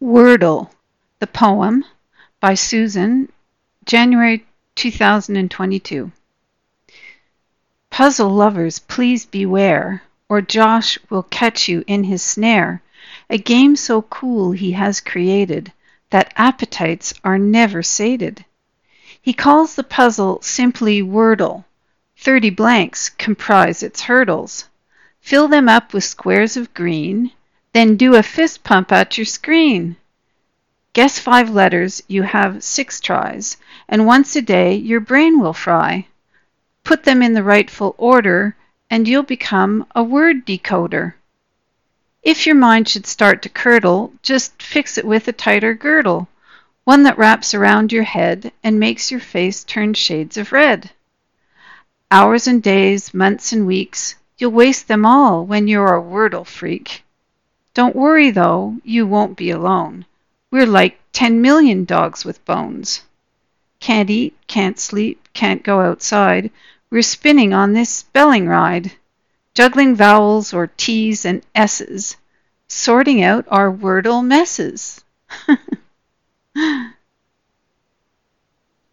Wordle, the poem by Susan, January 2022. Puzzle lovers, please beware, or Josh will catch you in his snare. A game so cool he has created that appetites are never sated. He calls the puzzle simply Wordle. 30 blanks comprise its hurdles. Fill them up with squares of green, then do a fist pump at your screen. Guess 5 letters, you have 6 tries, and once a day your brain will fry. Put them in the rightful order, and you'll become a word decoder. If your mind should start to curdle, just fix it with a tighter girdle, one that wraps around your head and makes your face turn shades of red. Hours and days, months and weeks, you'll waste them all when you're a Wordle freak. Don't worry though, you won't be alone. We're like 10 million dogs with bones. Can't eat, can't sleep, can't go outside. We're spinning on this spelling ride, juggling vowels or T's and S's, sorting out our Wordle messes.